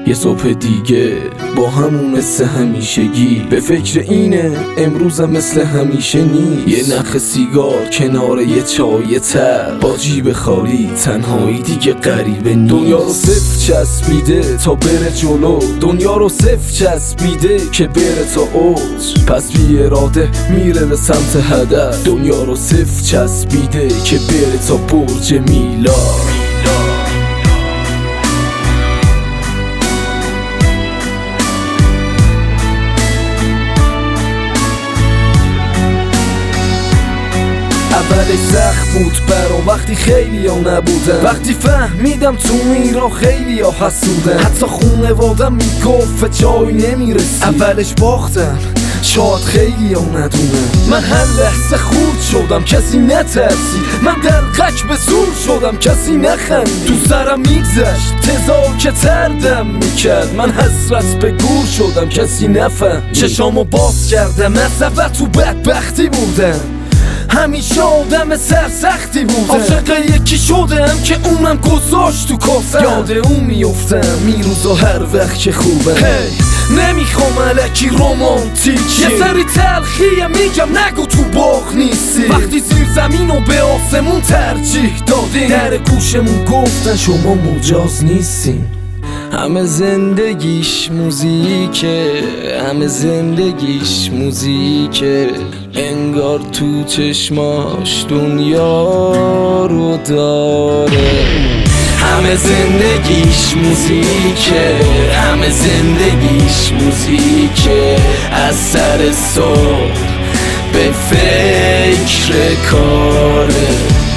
یه صبح دیگه با همون حس همیشگی، به فکر اینه امروزم مثل همیشه نیست. یه نخ سیگار کنار یه چای تر، با جیب خالی، تنهایی دیگه غریبه نیست. دنیا رو صفر چسبیده تا بره جلو، دنیا رو صفر چسبیده که بره تا اوج، پس بی اراده میره به سمت هدف. دنیا رو صفر چسبیده که بره تا برج میلاد. اولش سخت بود برام وقتی خیلی ها نبودن، وقتی فهمیدم تو ایران خیلی ها حسودن، حتی خونوادم میگفت جایی نمیرسی. اولش باختم شاید خیلی ها ندونن، من هر لحظه خورد شدم کسی نترسی، من دلقک به زور شدم کسی نخند، تو سرم میگذشت تزار که تردم میکرد، من حسرت به گور شدم کسی نفهم. چشامو باز کردم از اول تو بدبختی بودم، همیشه آدم سرسختی بودم، عاشق یکی شدم که اونم گذاشت تو کاسم، یاد اون میفتم میروزا هر وقت که خوبم. نمیخوام الکی رومانتیک، یه سری تلخیه میگم نگو تو باغ نیستی، وقتی زیر زمین و به آسمون ترجیح دادیم، در گوشمون گفتن شما مجاز نیستین. همه زندگیش موزیکه، همه زندگیش موزیکه، انگار تو چشماش دنیا رو داره. همه زندگیش موزیکه، همه زندگیش موزیکه، از سر صبح به فکر کاره.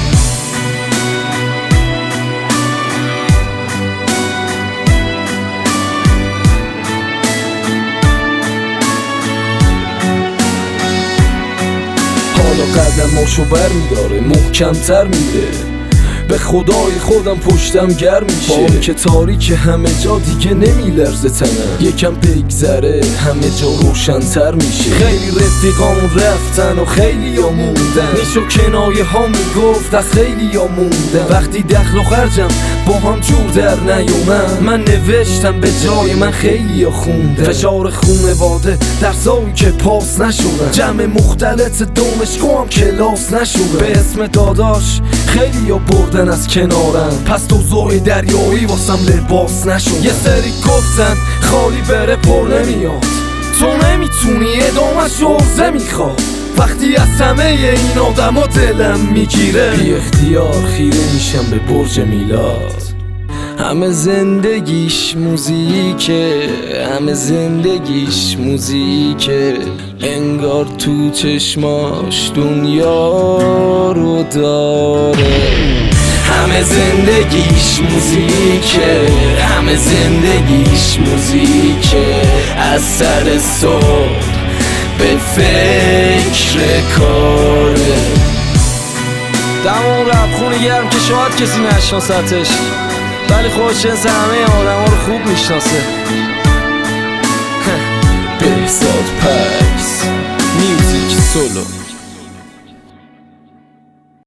قدماشو برمیداره محکمتر میره، به خدای خودم پشتم گرم میشه، با که تاریک همه جا دیگه نمیلرزه تنم، یکم بگذره همه جا روشن‌تر میشه. خیلی رفیقامون رفتن و خیلی ها موندن، نیشو کنایه ها میگفت از خیلی ها موندن، وقتی دخل و خرجم با هم جور در نیومد، من نوشتم به جای من خیلی ها خوندن، فشار خونواده درسایی که پاس نشدن، جمع مختلط دانشگاه هم کلاس نشدن، به اسم داداش خیلی ها بردن از کنارم، پس دوزای دریایی واسم لباس نشد. یه سری گفتن خالی بره پر نمیاد، تو نمیتونی ادامه‌شو عرضه میخواد، وقتی از همه این آدم ها دلم میگیره، بی اختیار خیره میشم به برج میلاد. همه زندگیش موزیکه، همه زندگیش موزیکه، انگار تو چشماش دنیا رو داره. همه زندگیش موزیکه، همه زندگیش موزیکه، از سر صبح به فکر کاره. دمون ربخون گرم که شاید کسی نشناستش، ولی خوششنس همه آدم ها رو خوب میشناسه. بهزاد پکس میوزیک سولو.